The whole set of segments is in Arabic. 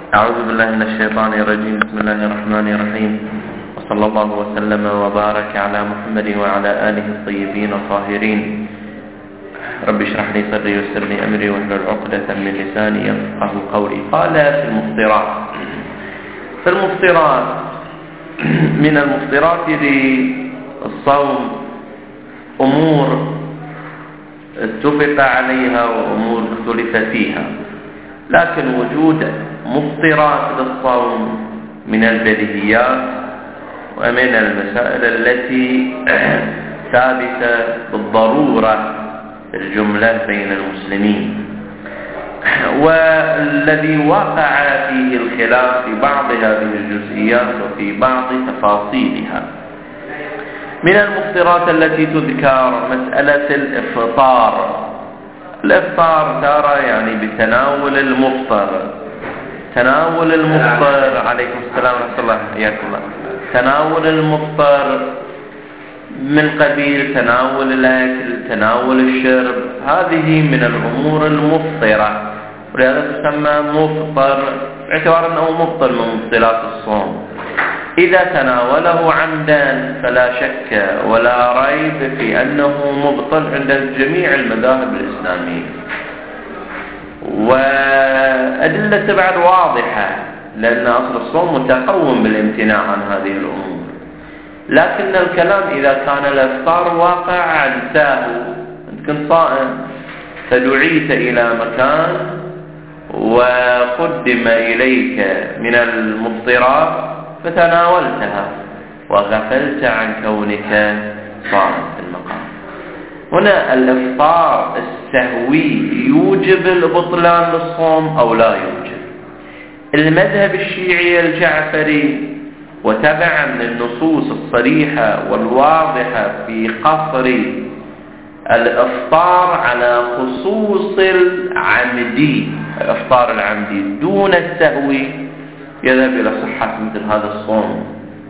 أعوذ بالله من الشيطان الرجيم. بسم الله الرحمن الرحيم، وصلى الله وسلم وبارك على محمد وعلى آله الطيبين الطاهرين. رب اشرح لي صدري ويسر لي أمري واحلل عقدة من لساني يفقهوا قولي. قال في المفطرات من المفطرات للصوم أمور اتفق عليها وأمور اختلف فيها، لكن وجود مفطرات للصوم من البديهيات ومن المسائل التي ثابتة بالضرورة الجملة بين المسلمين، والذي وقع فيه الخلاف في بعض هذه الجزئيات وفي بعض تفاصيلها. من المفطرات التي تذكر مسألة الإفطار ترى يعني بتناول المفطر. تناول المفطر، عليكم السلام ورحمة الله، حياكم الله. تناول المفطر من قبيل تناول الأكل، تناول الشرب، هذه من الأمور المفطرة، ولهذا تسمى مفطر باعتبار أنه مفطر من مفطرات الصوم. إذا تناوله عمدا فلا شك ولا ريب في أنه مبطل عند جميع المذاهب الإسلامية، وأدلة بعد واضحة، لأن أصل الصوم متقوم بالامتناع عن هذه الأمور. لكن الكلام إذا كان الإفطار واقع عن ساهو، أنت كنت صائم فدعيت إلى مكان وقدم إليك من المفطرات فتناولتها وغفلت عن كونك صائم في المقام. هنا الإفطار السهوي يوجب البطلان للصوم أو لا يوجب؟ المذهب الشيعي الجعفري وتبعا النصوص الصريحة والواضحة في قصر الإفطار على خصوص العمدي، الإفطار العمدي دون السهوي، يذهب إلى صحة مثل هذا الصوم.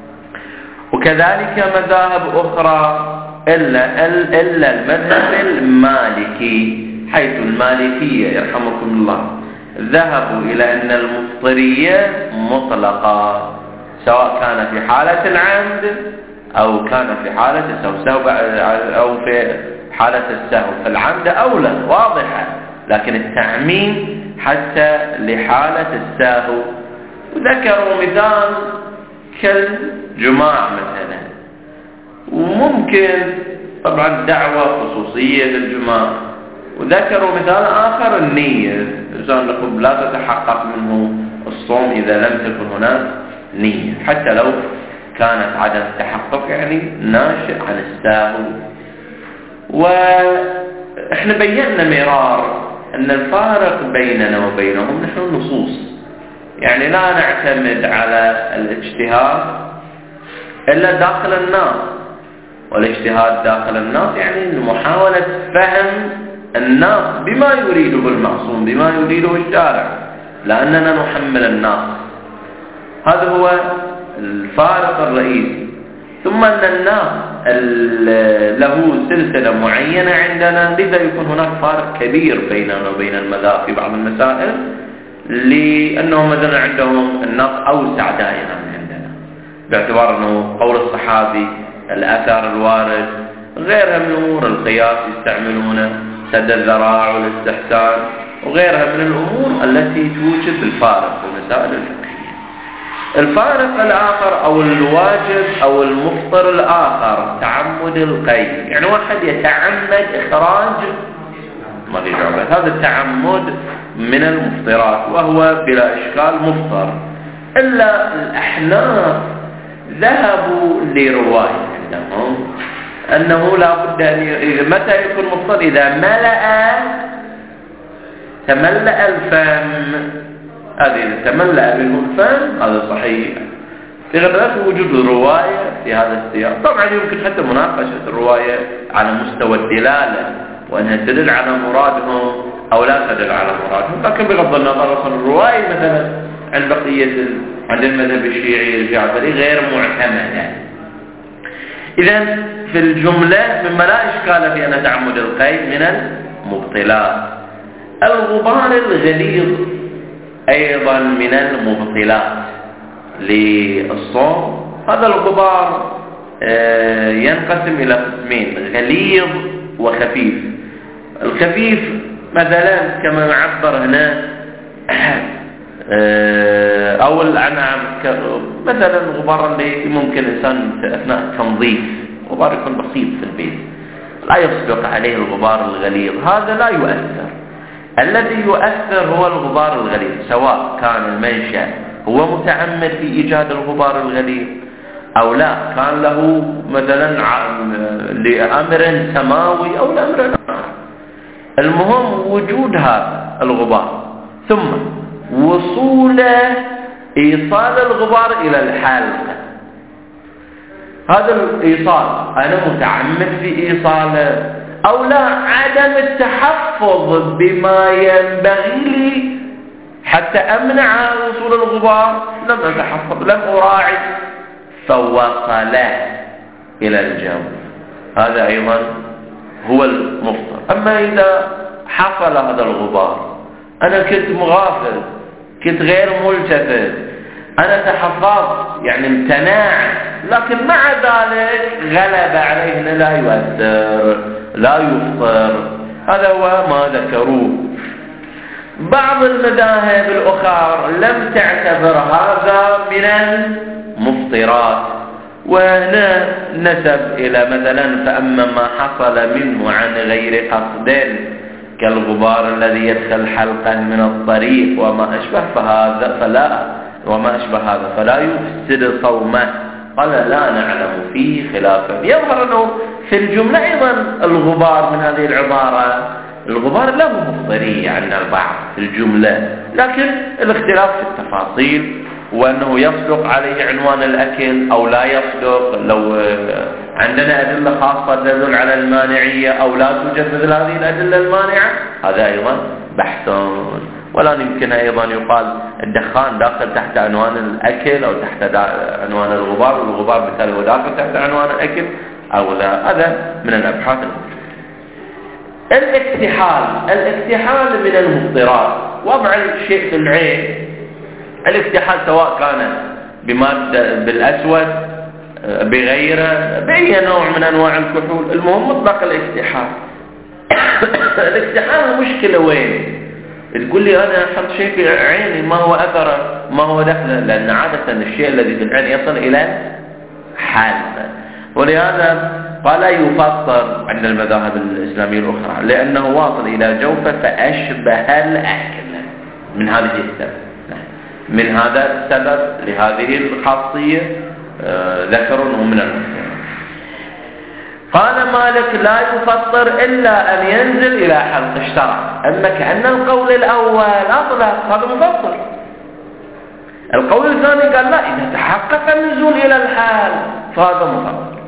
وكذلك مذاهب أخرى إلا المذهب المالكي، حيث المالكية يرحمكم الله ذهبوا إلى أن المفطرية مطلقة، سواء كان في حالة العمد أو كان في حالة السهو أو في حالة السهو. فالعمد أولى واضحة، لكن التعميم حتى لحالة السهو. وذكروا مثال كالجماع مثلا، وممكن طبعا دعوة خصوصية للجماع. وذكروا مثال آخر النية، إنسان نقول لا تتحقق منه الصوم إذا لم تكن هناك نية، حتى لو كانت عدم التحقق يعني ناشئ عن السهو. وإحنا بينا مرار أن الفارق بيننا وبينهم نحن النصوص، يعني لا نعتمد على الاجتهاد إلا داخل الناس، والاجتهاد داخل الناس يعني محاولة فهم الناس بما يريده المعصوم، بما يريده الشارع، لأننا نحمل الناس. هذا هو الفارق الرئيسي. ثم أن الناس له سلسلة معينة عندنا، لذا يكون هناك فارق كبير بيننا وبين المذاهب في بعض المسائل، لأنه مثلا عندهم النص أوسع دائما من عندنا، باعتبار أنه قول الصحابي، الأثار الوارد، غيرها من أمور القياس يستعملونه، سد الذراع والاستحسان، وغيرها من الأمور التي توجد الفارق في المسائل الفقهية. الفارق الآخر أو الواجب أو المفطر الآخر تعمد القيد، يعني واحد يتعمد إخراج ما في جواب، هذا التعمد من المفطرات وهو بلا إشكال مفطر. إلا الأحناف ذهبوا لرواية عندهم أنه لا بد أن متى يكون مفطر؟ إذا تملأ الفم. هذه إذا تملأ منه الفم هذا صحيح، في غير وجود رواية في هذا السياق. طبعا يمكن حتى مناقشة الرواية على مستوى الدلالة، وأنها تدل على مرادهم أو لا تدل على مرادهم، لكن بغض النظر عن الرواية مثلا عند المذهب الشيعي الجعفري غير معتمدة. إذا في الجملة مما لا إشكال في أن تعمد القيد من المبطلات. الغبار الغليظ أيضا من المبطلات للصوم. هذا الغبار ينقسم إلى قسمين: غليظ وخفيف. الخفيف مثلا كما نعبر هنا أو الأنعام، مثلا الغبار اللي ممكن الإنسان في أثناء التنظيف، غبار يكون بسيط في البيت لا يصدق عليه الغبار الغليظ، هذا لا يؤثر. الذي يؤثر هو الغبار الغليظ، سواء كان المنشأ هو متعمد في إيجاد الغبار الغليظ أو لا، كان له مثلا لأمر سماوي أو لأمر آخر. المهم وجود هذا الغبار، ثم إيصال الغبار إلى الحلقة. هذا الإيصال أنا متعمد في إيصاله أو لا، عدم التحفظ بما ينبغي لي حتى أمنع وصول الغبار، لم أتحفظ، لم أراعي فوصل إلى الجو، هذا أيضا هو المفطر. أما إذا حصل هذا الغبار، أنا كنت مغافل، كنت غير ملتفت، أنا تحفظت يعني امتنعت، لكن مع ذلك غلب عليه أنه لا يؤثر لا يفطر، هذا هو ما ذكروه. بعض المذاهب الأخرى لم تعتبر هذا من المفطرات، وهنا نسب إلى مثلا فأما ما حصل منه عن غير قصد كالغبار الذي يدخل حلقا من الطريق وما أشبه فلا يفسد صومه. قال لا نعلم فيه خلافا. يظهر أنه في الجملة أيضا الغبار من هذه العبارة، الغبار له مفطرية عند البعض في الجملة، لكن الاختلاف في التفاصيل، وأنه يصدق عليه عنوان الأكل أو لا يصدق، لو عندنا أدلة خاصة تدل على المانعية أو لا توجد مثل هذه الأدلة المانعة، هذا أيضا بحث. ولا يمكن أيضا يقال الدخان داخل تحت عنوان الأكل أو تحت عنوان الغبار، والغبار بالتالي هو داخل تحت عنوان الأكل أو لا. هذا من الأبحاث الموجودة. الاكتحال من المفطرات، وضع الشيء في العين. الاكتحال سواء كان بمادة بالأسود بغيره بأي نوع من أنواع الكحول، المهم مطلق الاكتحال. الاكتحال المشكلة وين؟ تقول لي أنا أحط شيء في عيني ما هو أثره ما هو دخله، لأن عادة الشيء الذي في العين يصل إلى حالة، ولهذا قال يفطر عند المذاهب الإسلامية الأخرى لأنه واصل إلى جوفه فأشبه الأكل. من هذه السبب، من هذا السبب لهذه الخاصية ذكروا أنه من المفطر. قال مالك لا يفطر إلا أن ينزل إلى حلق الشرع. أما كأن القول الأول أطلق هذا مفطر، القول الثاني قال لا، إذا تحقق النزول إلى الحال فهذا مفطر.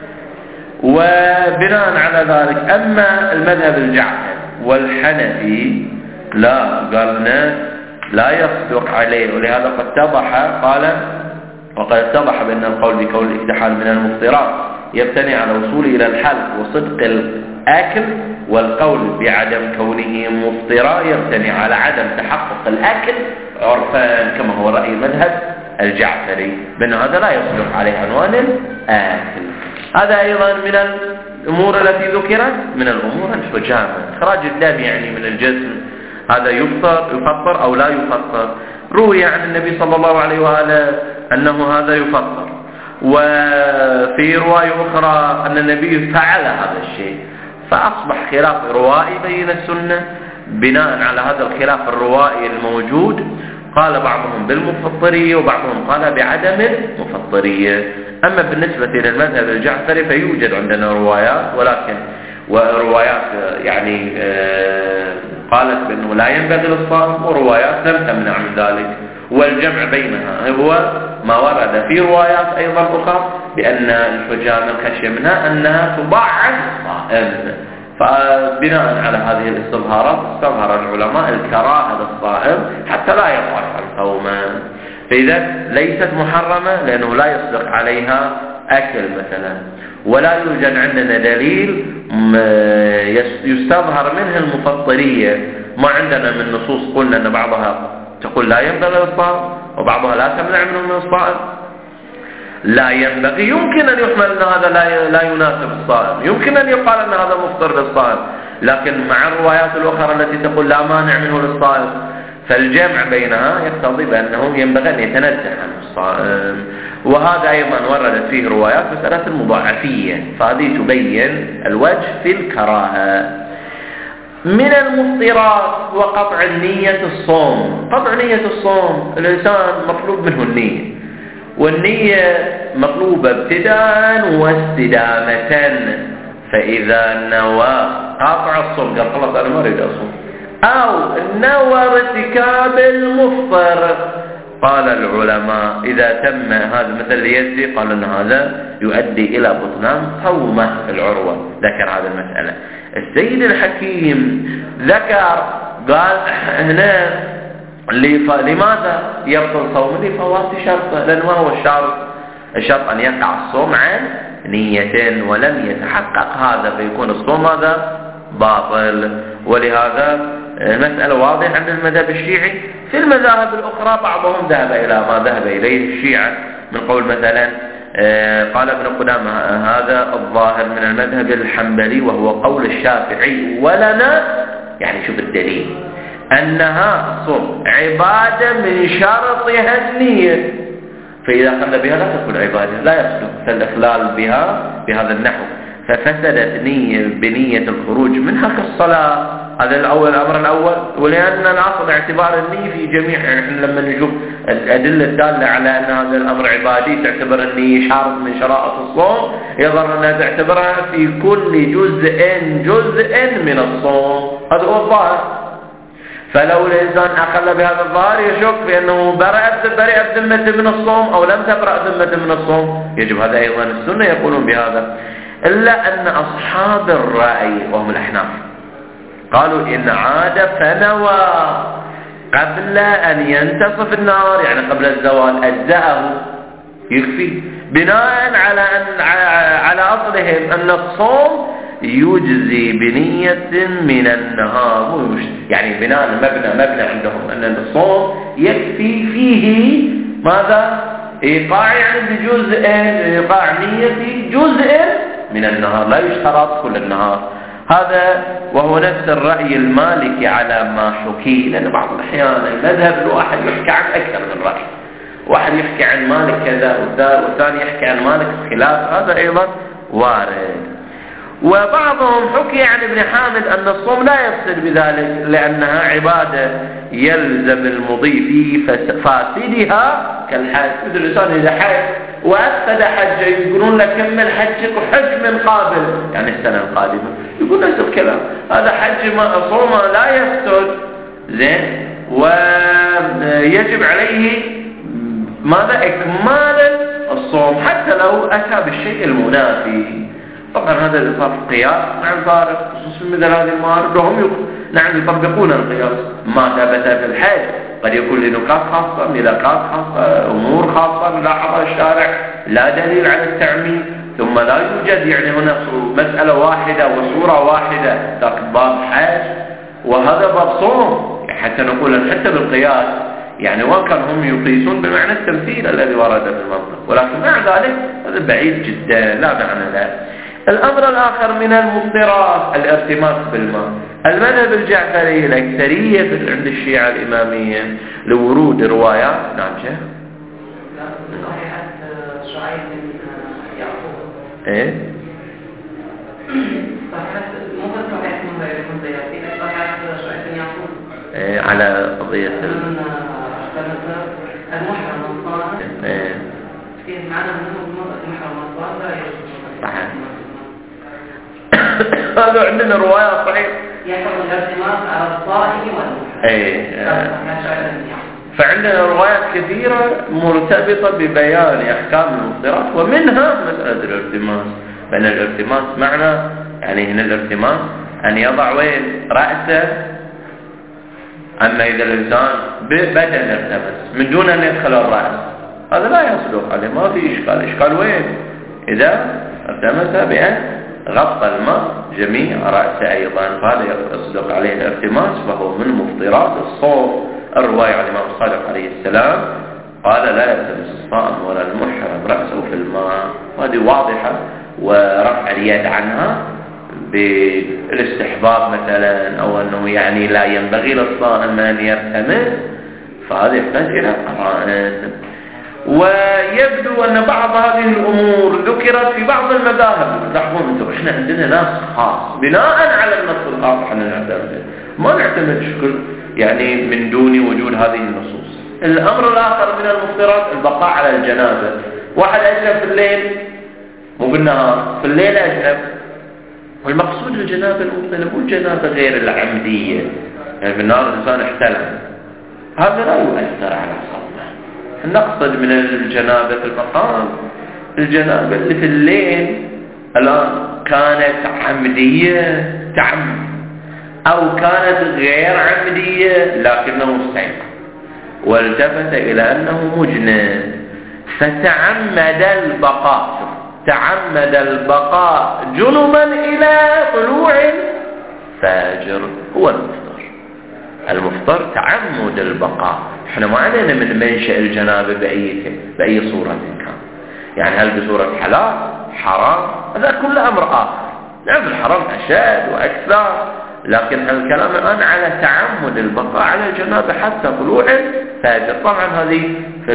وبناء على ذلك أما المذهب الجعفري والحنفي لا، قالنا لا يصدق عليه، ولهذا قد اتضح قال وقد اتضح بأن القول بكون الاكتحال من المفطرات يبتني على وصوله إلى الحلق وصدق الأكل، والقول بعدم كونه مفطرا يبتني على عدم تحقق الأكل عرفا كما هو رأي المذهب الجعفري، بأن هذا لا يصدق عليه عنوان الأكل. هذا أيضا من الأمور التي ذكرت من الأمور الحجامة، إخراج الدم يعني من الجسم، هذا يفطر أو لا يفطر. روي عن النبي صلى الله عليه وآله أنه هذا يفطر، وفي رواية أخرى أن النبي فعل هذا الشيء، فأصبح خلاف روائي بين السنة. بناء على هذا الخلاف الروائي الموجود قال بعضهم بالمفطرية وبعضهم قال بعدم المفطرية. أما بالنسبة للمذهب الجعفري فيوجد عندنا روايات، ولكن وروايات يعني قالت بأنه لا ينبغي للصائم، وروايات لم تمنع من ذلك، والجمع بينها هو ما ورد في روايات أيضا أخرى بأن الحجام الخشية منها أنها تضعف الصائم. فبناء على هذه الاستظهارات استظهر العلماء الكراهة للصائم حتى لا يضعف عن صومه. فإذا ليست محرمة لأنه لا يصدق عليها أكل مثلا، ولا يوجد عندنا دليل يستظهر منها المفطرية. ما عندنا من نصوص قلنا أن بعضها تقول لا ينبغي للصائم، وبعضها لا تمنع منه من الصائم. لا ينبغي يمكن أن يحمل أن هذا لا يناسب الصائم، يمكن أن يقال أن هذا مفطر للصائم، لكن مع الروايات الأخرى التي تقول لا مانع منه للصائم، فالجمع بينها يقتضي بأنه ينبغي أن يتنزه عن الصائم. وهذا أيضا وردت فيه روايات مسألة المضاعفية، فهذه تبين الوجه في الكراهة. من المفطرات وقطع النية الصوم. قطع نية الصوم، الإنسان مطلوب منه النية، والنية مطلوبة ابتداء واستدامة، فإذا نوى قطع الصوم قال خلاص أنا ما أريد أصوم، أو نوى ارتكاب المفطر، قال العلماء إذا تم هذا مثل اليزي قال أن هذا يؤدي إلى بطلان صومه. العروة ذكر هذه المسألة. السيد الحكيم ذكر قال هنا لماذا يبطل صومه؟ لفوات شرطه، لأنه هو الشرط أن يقع الصوم عن نية ولم يتحقق هذا، فيكون الصوم هذا باطل. ولهذا المسألة واضحة عند المذهب الشيعي. في المذاهب الأخرى بعضهم ذهب إلى ما ذهب إليه الشيعة من قول مثلا قال ابن قدامة هذا الظاهر من المذهب الحنبلي وهو قول الشافعي، ولنا يعني شوف الدليل أنها الصوم عبادة من شرطها النية، فإذا خل بها لا تكون عبادة، لا يصدق فالإخلال بها بهذا النحو، ففسدت بنية الخروج منها كالصلاة. هذا الأمر الأول. ولأن الأصل اعتبار النية في جميع، يعني لما نشوف الأدلة الدالة على أن هذا الأمر عبادي تعتبر النية شرط من شرائط الصوم، يظهر أنها تعتبرها في كل جزء من الصوم. هذا هو الظاهر. فلو الإنسان أخل بهذا الظاهر يشك بأنه برئت ذمته من الصوم أو لم تبرأ ذمته من الصوم، يجب هذا أيضا السنة يقولون بهذا. إلا أن أصحاب الرأي وهم الأحناف قالوا إن عاد فنوى قبل أن ينتصف النهار، يعني قبل الزوال، أجزأه يكفي، بناء على أصلهم أن الصوم يجزي بنية من النهار، يعني بناء مبنى عندهم أن الصوم يكفي فيه ماذا؟ إيقاع، يعني بجزء، إيقاع نية في جزء من النهار، لا يشترط كل النهار. هذا وهو نفس الرأي المالكي على ما حكي، لأن بعض الأحيان المذهب الواحد يحكي عن أكثر من رأي، واحد يحكي عن مالك كذا والثاني يحكي عن مالك خلاف، هذا أيضا وارد. وبعضهم حكي عن ابن حامد أن الصوم لا يفسد بذلك، لأنها عبادة يلزم المضي في فاسدها كالحج. مثل الإنسان إذا حج وأفسد حجه يقولون لك كمل حجك وحج من قابل، يعني السنة القادمة، يقول نفس الكلام، هذا حج صومه لا يفسد، زين، ويجب عليه ماذا؟ إكمال الصوم حتى لو أتى بالشيء المنافي. طبعا هذا الإصلاف قياس مع الفارق، خصوصا مثل هذه الموارد، وهم نعم يطبقون القياس. ما ثبت في الحج قد يكون لنقاط خاصة، ملكات خاصة، أمور خاصة لاحظها الشارع، لا دليل على التعميم، ثم لا يوجد يعني هنا مسألة واحدة وصورة واحدة لكن باب حج وهذا باب صوم، حتى نقول حتى بالقياس يعني وان كان هم يقيسون بمعنى التمثيل الذي ورد في المنطق، ولكن مع ذلك هذا بعيد جدا لا معنى له. الأمر الآخر من المفطرات الارتماس بالماء. المذهب الجعفري الأكثرية عند الشيعة الإمامية لورود روايات. نعم شيخ. صحيحة شعيب بن يعقوب. إيه. صحيحة مو بس صحيحة من غيرهم زيادين، صحيحة شعيب بن يعقوب. إيه على قضية المحرم الصائم. إيه. في معنى المحرم الصائم لا يجوز. صحيح. هذا عندنا رواية صحيح يحرم الارتماس على الصائم والمحرم. اي فعندنا روايات كثيرة مرتبطة ببيان أحكام المفطرات، ومنها مسألة الارتماس. فإن الارتماس معنى يعني هنا الارتماس أن يضع وين رأسه، أما إذا الإنسان بدن ارتمس من دون أن يدخل الرأس هذا لا يصدق عليه، ما في إشكال. إشكال وين؟ إذا ارتمس بأن غطى الماء جميع رأسه أيضا، فهذا يصدق عليه الارتماس، فهو من مفطرات الصوم. الرواية عن الإمام الصادق عليه السلام قال لا يلتمس الصائم ولا المحرم رأسه في الماء، وهذه واضحة، ورفع اليد عنها بالاستحباب مثلا، أو أنه يعني لا ينبغي للصائم أن يرتمس، فهذا يحتاج إلى قرائن. ويبدو أن بعض هذه الأمور ذكرت في بعض المذاهب. لاحظون أنتم إحنا عندنا ناس خاص بناء على النص الخاص إحنا نعتمد، ما نعتمد شكل يعني من دون وجود هذه النصوص. الأمر الآخر من المفطرات البقاء على الجنابة. واحد أجنب في الليل مو بالنهار، في الليل أجنب، والمقصود الجنابة المبطلة مو الجنابة غير العمدية، يعني بالنهار الإنسان احتلم، هذا لا يؤثر على صومه. نقصد من الجنابة في المقام الجنابة اللي في الليل الآن كانت عمدية تعمد، أو كانت غير عمدية لكنه استيقظ والتفت إلى أنه مجنب فتعمد البقاء، تعمد البقاء جنبا إلى طلوع الفجر، هو المفطر تعمد البقاء. احنا ما علينا من منشأ الجنابة بأي صورة كان، يعني هل بصورة حلال حرام، هذا كل أمر آخر. نعم الحرام أشد وأكثر، لكن الكلام الآن على تعمد البقاء على الجنابة حتى طلوع الفجر. طبعا هذه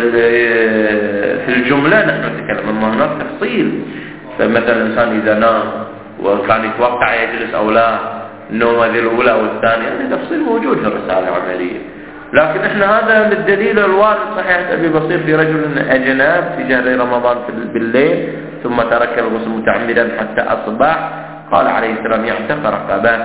في الجملة نحن نتكلم، أما هناك تفصيل. فمثلا الإنسان إذا نام وكان يتوقع يجلس أو لا، النوم هذه الأولى والثانية، هذا تفصيل موجود في الرسالة العملية. لكن احنا هذا للدليل الوارد صحيح أبي بصير في رجل أجنب في شهر رمضان بالليل ثم ترك الغسل متعمدا حتى أصبح، قال عليه السلام يعتق رقبة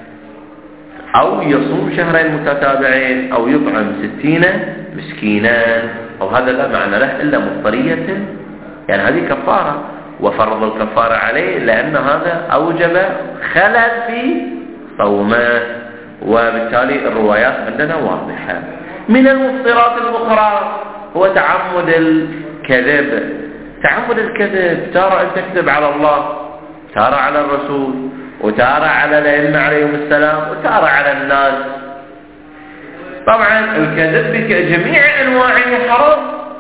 أو يصوم شهرين متتابعين أو يطعم 60 مسكينا، أو هذا لا معنى له إلا مضطرية، يعني هذه كفارة وفرض الكفارة عليه، لأن هذا أوجب خلل في صومه، وبالتالي الروايات عندنا واضحة. من المفطرات الأخرى هو تعمد الكذب. تعمد الكذب، ترى أن تكذب على الله، ترى على الرسول، وتارى على الأئمة عليهم السلام، وتارى على الناس. طبعا الكذب بجميع أنواعه حرام،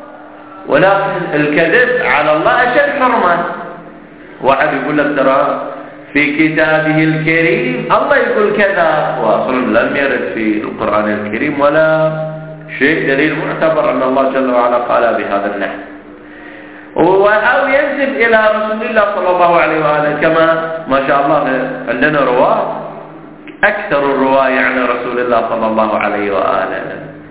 ولكن الكذب على الله أشد حرمة. واحد يقول لك ترى في كتابه الكريم الله يقول كذا، وأصلا لم يرد في القرآن الكريم ولا شيء دليل معتبر أن الله جل وعلا قال بهذا النحو، أو ينسب إلى رسول الله صلى الله عليه وآله، كما ما شاء الله عندنا رواة أكثر الرواية عن رسول الله صلى الله عليه وآله،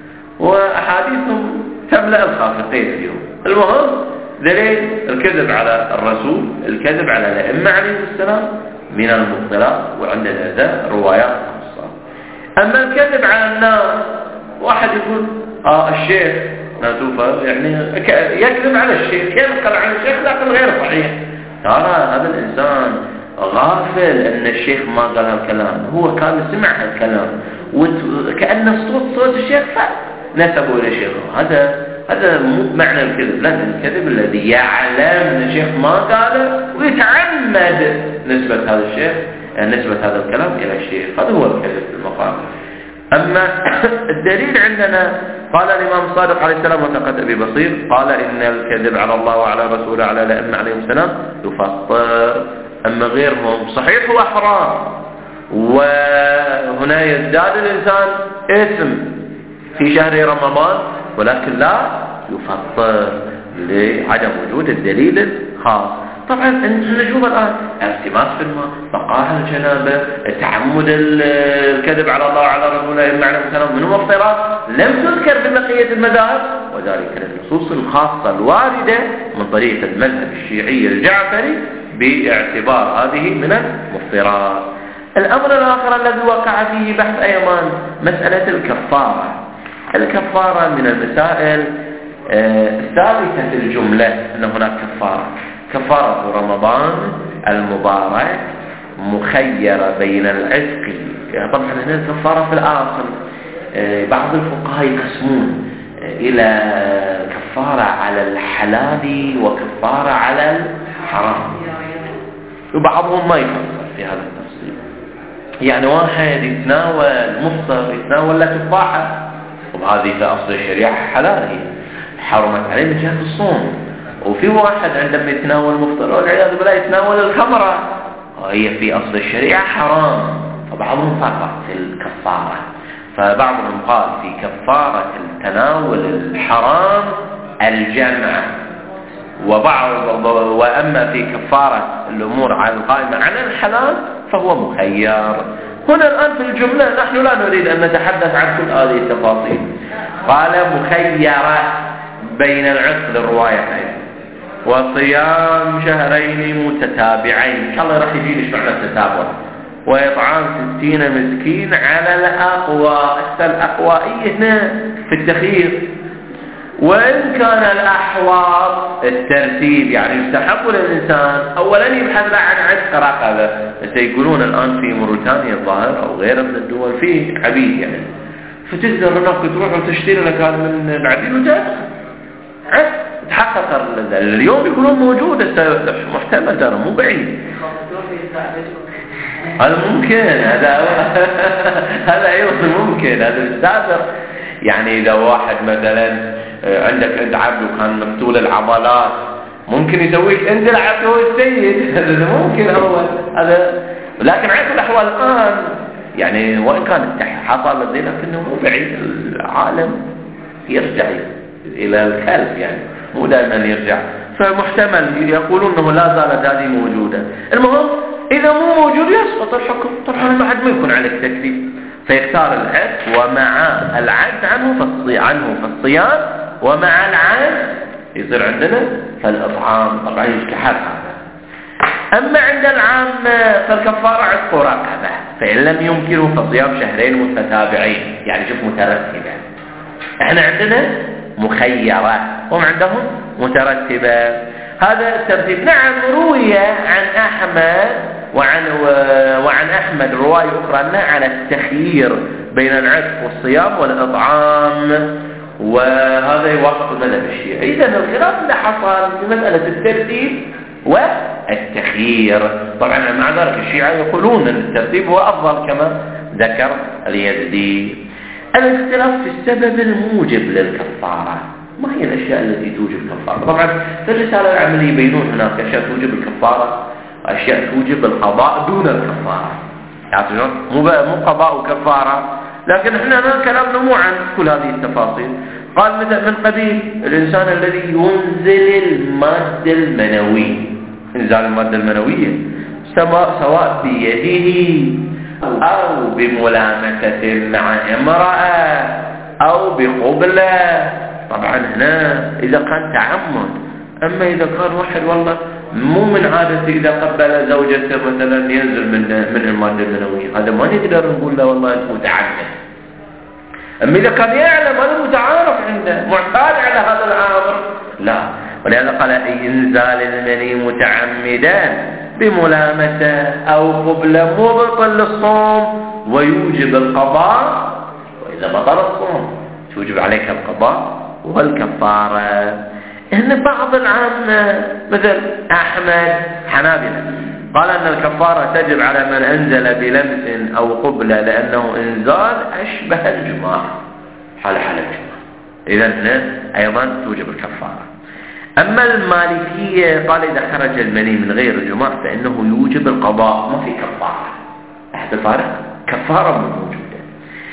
وأحاديثهم تملأ الخافقين فيهم. المهم دليل الكذب على الرسول، الكذب على الأئمة عليه السلام من المبطلات، وعندنا ذا روايات خاصة. أما الكذب على الناس، واحد يقول الشيخ ناتوفا يعني يكذب على الشيخ، ينقل عن الشيخ لكن غير صحيح. ترى هذا الإنسان غافل أن الشيخ ما قال هالكلام، هو كان سمع هالكلام وكأن الصوت صوت الشيخ فنسبه إلى الشيخ. هذا مو معنى الكذب، لكن الكذب الذي يعلم أن الشيخ ما قاله ويتعمد نسبة هذا الشيخ، نسبة هذا الكلام إلى الشيخ، هذا هو الكذب في المقام. أما الدليل عندنا قال الإمام الصادق عليه السلام وثقة أبي بصير قال إن الكذب على الله وعلى رسوله على الأئمة عليهم السلام يفطر. أما غيرهم صحيح هو حرام، وهنا يزداد الإنسان إثم في شهر رمضان، ولكن لا يفطر لعدم وجود الدليل الخاص. طبعا نشوف الآن التماس في الماء، بقاء الجنابة، تعمد الكذب على الله وعلى رسوله عليه السلام من المفطرات لم تذكر في بقية المذاهب، وذلك النصوص الخاصة الواردة من طريق المذهب الشيعي الجعفري باعتبار هذه من المفطرات. الأمر الآخر الذي وقع فيه بحث أيضا مسألة الكفارة. الكفارة من المسائل الثابتة في الجملة أن هناك كفارة رمضان المبارك مخيرة بين العتق. طبعا هنا الكفارة في الآخر بعض الفقهاء يقسمون إلى كفارة على الحلال وكفارة على الحرام، وبعضهم ما يفصل في هذا التفصيل. يعني واحد يتناول مفطر يتناول له تفاحة وهذه في أصل الشريعة حلال، هي حرمت عليه من جهة الصوم. وفي واحد عندما يتناول مفطر والعياذ بالله يتناول الخمرة، وهي في أصل الشريعة حرام. فبعضهم فرق في الكفارة، فبعضهم قال في كفارة التناول الحرام الجمع، وأما في كفارة الأمور على القائمة على الحلال فهو مخير. هنا الآن في الجملة نحن لا نريد أن نتحدث عن كل هذه التفاصيل. قال مخيرة بين العتق للروايتين وصيام شهرين متتابعين، إن شاء الله راح يجي ايش معنى التتابع، وإطعام 60 مسكين على الأقوى. الأقوائية هنا في التخيير، وإن كان الأحوط الترتيب، يعني يستحق للإنسان أولا يبحث عن عتق رقبة. يقولون الآن في موريتانيا الظاهر أو غيرها من الدول في عبيد، يعني فتقدر هناك تروح وتشتري لك هذا من العبيد وتعتق تحقق. اليوم يقولون موجودة، محتمل ترى مو بعيد. هذا ممكن، هذا أيضا ممكن، هذا يستأثر. يعني إذا واحد مثلا عندك عند عبد وكان مقتول العضلات ممكن يسويك عند العبد هو السيد، هذا ممكن أول هذا. لكن على كل الأحوال الآن يعني وإن كان حصل الذي لكنه مو بعيد، العالم يرجع إلى الكلب، يعني مو دائما يرجع، فمحتمل يقولون أنه لا زالت هذه موجودة. المهم إذا مو موجود يسقط الحكم. طبعا ما حد ما يكون عليك تكليف، فيختار العتق ومع العجز عنه فالصيام، ومع العجز يصير عندنا فالإطعام. طبعا يستحق هذا. أما عند العامة فالكفارة عتق رقبة، فإن لم يمكنه فصيام شهرين متتابعين، يعني شوف مترتبة. احنا عندنا مخيرة وهم عندهم مترتبة، هذا الترتيب. نعم روي عن أحمد وعن أحمد رواية أخرى أنها على التخيير بين العتق والصيام والإطعام، وهذا يوافق المذهب الشيعي. إذن الخلاف اللي حصل في مسألة الترتيب والتخيير. طبعا مع ذلك الشيعة يقولون أن الترتيب هو أفضل كما ذكر اليزدي. الاختلاف في السبب الموجب للكفارة، ما هي الأشياء التي توجب الكفارة؟ طبعا في الرسالة العملية يبينون هناك أشياء توجب الكفارة وأشياء توجب القضاء دون الكفارة، يعني مو قضاء وكفارة، لكن احنا كلامنا مو عن كل هذه التفاصيل. قال مثلا من قبيل الإنسان الذي ينزل المادة المنوية، إنزال المادة المنوية سواء بيده أو بملامسة مع امرأة أو بقبلة. طبعا هنا إذا كان تعمد. أما إذا كان واحد والله مو من عادته إذا قبل زوجته مثلا ينزل من المادة المنوية، هذا ما نقدر نقول له والله أنت متعمد. أما إذا كان يعلم هذا متعارف عنده معتاد على هذا الأمر لا. ولهذا قال إنزال المني متعمدا بملامسة أو قبلة مبطل للصوم ويوجب القضاء، وإذا بطل الصوم توجب عليك القضاء والكفارة. إن بعض العامة مثل أحمد حنابلة قال أن الكفارة تجب على من أنزل بلمس أو قبلة لأنه إنزال أشبه الجماع حال الجماع، إذن هنا أيضا توجب الكفارة. أما المالكية قال إذا خرج المني من غير الجماع فإنه يوجب القضاء، ما في كفارة. أحد الفارق كفارة موجودة.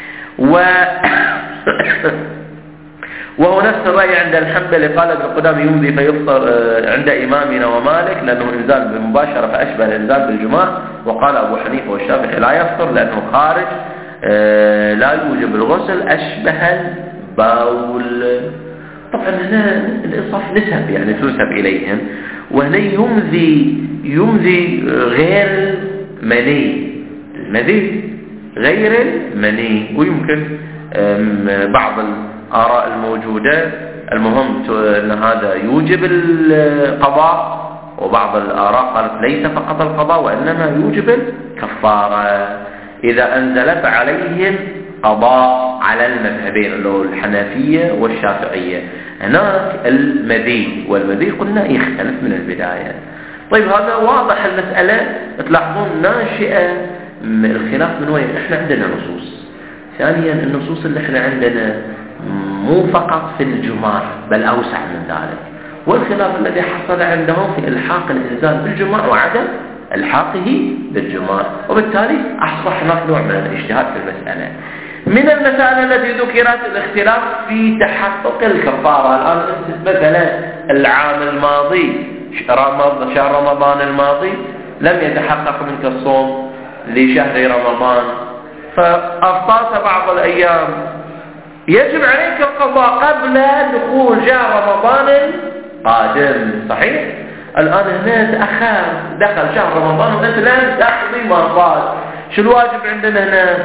وهو نفس الرأي عند الحنبلي، قال ابن قدامة يمضي فيفطر عند إمامنا ومالك لأنه إنزال بالمباشرة فأشبه الإنزال بالجماع. وقال أبو حنيفة والشافعي لا يفطر لأنه خارج لا يوجب الغسل أشبه البول. طبعا هنا الإنصاف نسب، يعني تنسب إليهم، وهنا يمضي غير مني، المذي غير المني. ويمكن بعض الآراء الموجودة المهم أن هذا يوجب القضاء، وبعض الآراء قالت ليس فقط القضاء وإنما يوجب الكفارة. إذا أنزلت عليهم قضاء على المذهبين اللي هو الحنفية والشافعية. هناك المذي، والمذي قلنا يختلف من البداية. طيب هذا واضح المسألة، تلاحظون ناشئة الخلاف من وين؟ احنا عندنا نصوص. ثانيا النصوص اللي احنا عندنا مو فقط في الجمار بل أوسع من ذلك. والخلاف الذي حصل عندهم في إلحاق الإنزال بالجمار وعدم إلحاقه بالجمار، وبالتالي أصبح هناك نوع من الاجتهاد في المسألة. من المسائل التي ذكرت الاختلاف في تحقق الكفارة. الآن مثلا العام الماضي شهر رمضان الماضي لم يتحقق منك الصوم لشهر رمضان فأفطرت بعض الأيام، يجب عليك القضاء قبل دخول شهر رمضان القادم، صحيح؟ الآن هنا تأخر، دخل شهر رمضان وأنت لن تقضي ما فات، شو الواجب عندنا هنا؟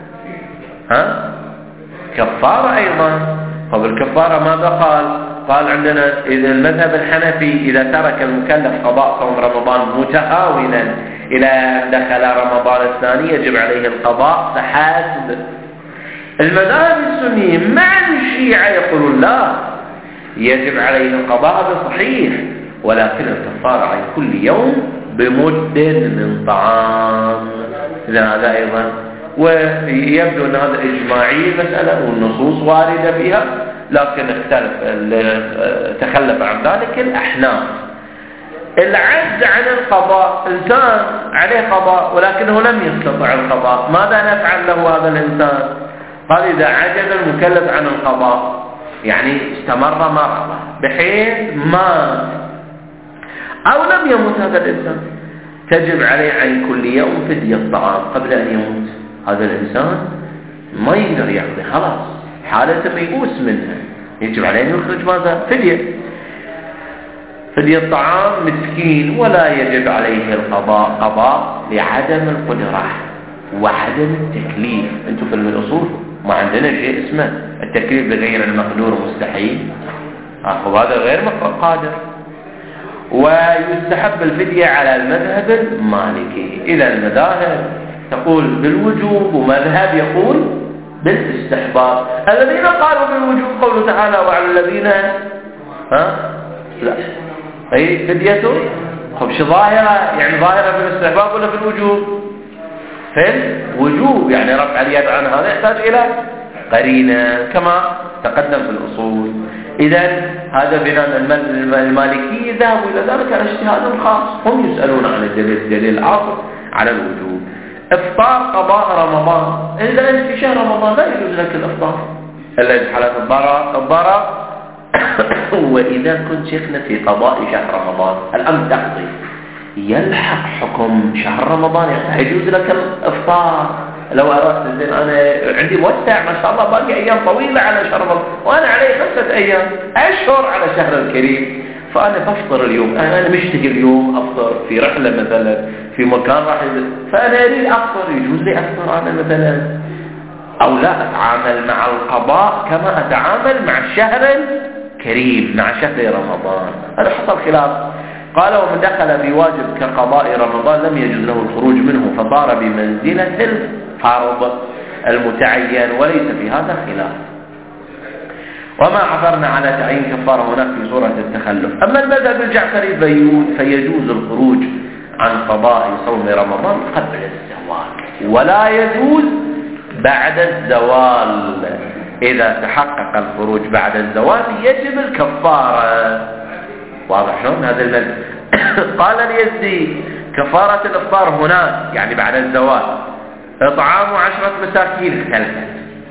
كفارة أيضا. طب الكفارة ماذا قال عندنا إذا المذهب الحنفي إذا ترك المكلف قضاء صوم رمضان متهاونا إلى أن دخل رمضان الثاني يجب عليه القضاء فحسب. المذاهب السنية مع الشيعة يقولون لا، يجب عليه القضاء، هذا صحيح، ولكن الكفارة عن كل يوم بمد من طعام. هذا أيضا، ويبدو أن هذا إجماعي المسألة والنصوص واردة فيها، لكن تخلف عن ذلك الأحناف. العجز عن القضاء، إنسان عليه قضاء ولكنه لم يستطع القضاء، ماذا نفعل له هذا الإنسان؟ قال إذا عجز المكلف عن القضاء يعني استمر مرضه بحيث مات أو لم يمت هذا الإنسان، تجب عليه عن كل يوم فدية طعام قبل أن يموت. هذا الإنسان ما يقدر يقضي، خلاص حالته ميؤوس منها، يجب عليه أن يخرج ماذا؟ فدية طعام مسكين، ولا يجب عليه القضاء قضاء لعدم القدرة وعدم التكليف. أنتم في الأصول ما عندنا شيء اسمه التكليف بغير المقدور مستحيل، وهذا غير قادر. ويستحب الفدية على المذهب المالكي. إذا المذاهب تقول بالوجوب ومذهب يقول بالاستحباب. الذين قالوا بالوجوب قوله تعالى وعلى الذين لا أي فديته. خب شو ظاهرة؟ يعني ظاهرة في الاستحباب ولا في الوجوب؟ في الوجوب، يعني رفع اليد عن هذا يحتاج إلى قرينة كما تقدم في الأصول. إذا هذا بناء المالكي ذهبوا إلى ذلك على اجتهاد خاص، هم يسألون عن الدليل العاطف على الوجوب. إفطار قضاء رمضان، إذا أنت في شهر رمضان لا يجوز لك الإفطار إلا حالة الضرر. وإذا كنت شيخنا في قضاء شهر رمضان الآن تقضي يلحق حكم شهر رمضان، يعني يجوز لك الإفطار لو أردت. زين أنا عندي موسع ما شاء الله، باقي أيام طويلة على شهر رمضان وأنا علي 5 أيام أشهر على شهر الكريم، فأنا بفطر اليوم، أنا مشتهي اليوم أفطر في رحلة مثلا في مكان راح، فأنا أريد أفطر، يجوز لي أفطر أنا مثلا أو لا أتعامل مع القضاء كما أتعامل مع الشهر الكريم مع شهر رمضان؟ هذا حصل خلاف. قال ومن دخل في واجب كقضاء رمضان لم يجوز له الخروج منه فصار بمنزلة الفرض المتعين، وليس في هذا خلاف. وما عثرنا على تعيين كفارة هناك في صورة التخلف. أما المذهب الجعفري فيجوز الخروج عن قضاء صوم رمضان قبل الزوال ولا يجوز بعد الزوال. إذا تحقق الخروج بعد الزوال يجب الكفارة. واضح شلون هذا المذهب؟ قال اليزدي كفارة الإفطار هناك يعني بعد الزوال إطعام 10 مساكين اختلفت،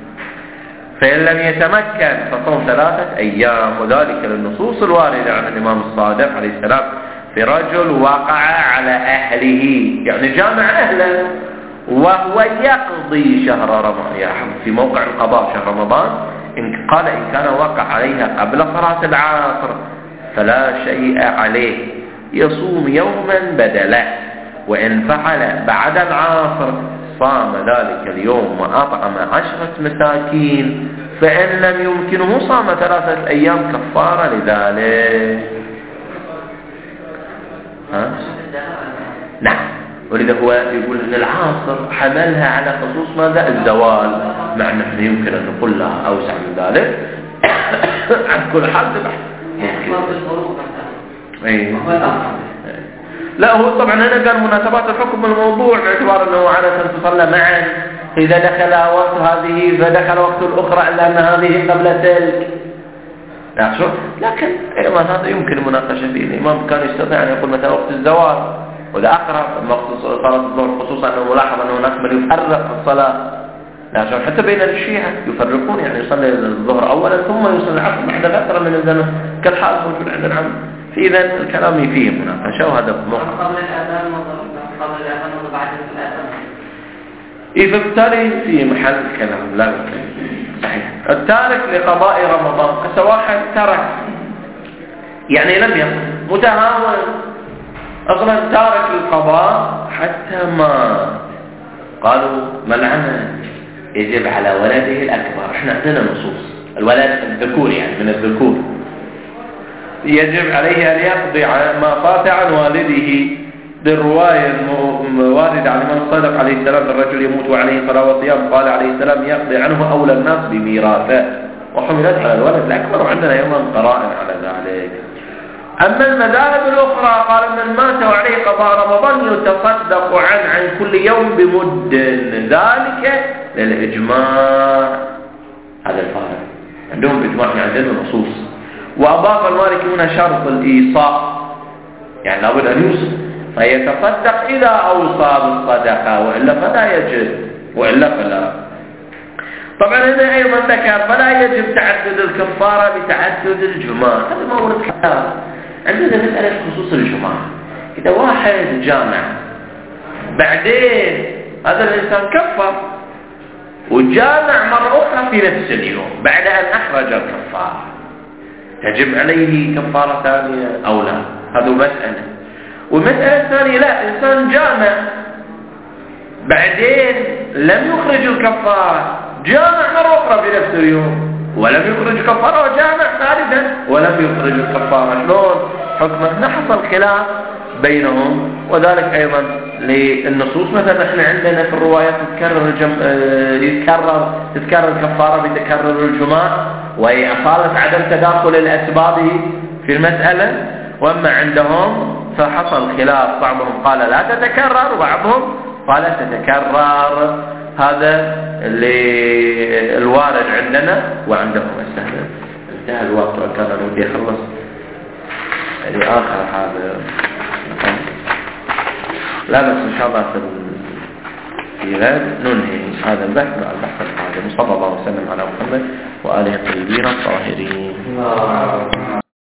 فإن لم يتمكن فصوم 3 أيام، وذلك للنصوص الواردة عن الإمام الصادق عليه السلام في رجل وقع على أهله، يعني جامع أهله وهو يقضي شهر رمضان في موقع القضاء شهر رمضان. قال إن كان وقع عليها قبل صلاة العصر فلا شيء عليه، يصوم يوما بدله، وإن فعل بعد العصر صام ذلك اليوم وأطعم 10 مساكين، فإن لم يمكنه صام 3 أيام كفارة لذلك. نعم، ولذا هو يقول أن العاصر حملها على خصوص ماذا؟ الزوال، مع أنه يمكن أن نقول لها أوسع من ذلك. عن كل حال لا هو طبعا هنا قال مناسبات الحكم الموضوع باعتبار أنه عادة تصلى معا إذا دخل وقت هذه فدخل وقت الأخرى إلا أن هذه قبل تلك. لا شوف، لكن أيضا هذا يمكن المناقشة فيه. الإمام كان يستطيع أن يقول مثلا وقت الزوال وإذا أقرب وقت صلاة الظهر، خصوصا أنه ملاحظ أنه هناك من يفرق الصلاة. لا شوف، حتى بين الشيعة يفرقون، يعني يصلي الظهر أولا ثم يصلي العصر بعد فترة من الزمن كالحال موجود عند العام. فإذا الكلام فيه مناقشة وهذا قبل الأذان قبل الأذان وبعد الأذان. فبالتالي في محل كلام لا صحيح. التارك لقضاء رمضان قصة واحد ترك، يعني لم يقض، متهاون أصلا تارك القضاء حتى ما قالوا ملعنة يجب على ولده الأكبر. احنا عندنا نصوص الولد الذكور يعني من الذكور يجب عليه أن يقضي ما فات عن والده. بالرواية الواردة عن الإمام الصادق عليه السلام الرجل يموت وعليه صلاة وصيام، قال عليه السلام يقضي عنه أولى الناس بميراثه، وحملت على الولد الأكبر، وعندنا أيضا قرائن على ذلك. أما المذاهب الأخرى قال من مات وعليه قضاء رمضان يتصدق عن كل يوم بمد، ذلك للإجماع. هذا الفارق عندهم إجماع، عندنا نصوص. وأضاف المالكيون شرط الإيصاء، يعني لابد أن يوصل فيتصدق إذا أوصى بالصدقة، وإلا فلا يجب، وإلا فلا. طبعا هنا أيضا ذكر فلا يجب تعدد الكفارة بتعدد الجماع، هذا ما ورد حتى عندنا مسألة خصوص الجماع. إذا واحد جامع بعدين هذا الإنسان كفر وجامع مرة أخرى في نفس اليوم بعد أن أخرج الكفارة، تجب عليه كفارة ثانية أو لا؟ هذا مسألة. والمسألة الثانية لا، إنسان جامع بعدين لم يخرج الكفارة، جامع مرة أخرى في نفس اليوم ولم يخرج كفارة، وجامع ثالثا ولم يخرج الكفارة، شلون حكمه؟ حصل خلاف بينهم. وذلك أيضا للنصوص، مثلا احنا عندنا في الروايات تتكرر الكفارة بتكرر الجماع، وهي أصالة عدم تداخل الأسباب في المسألة. وأما عندهم فحصل خلاف، بعضهم قال لا تتكرر وبعضهم قال تتكرر. هذا اللي الوارد عندنا وعندهم. انتهى الوقت وكان ودي يخلص يعني آخر هذا. لا بس إن شاء الله في غد ننهي هذا البحث مع البحث القادم. صلى الله وسلم على محمد وآله الطيبين الطاهرين.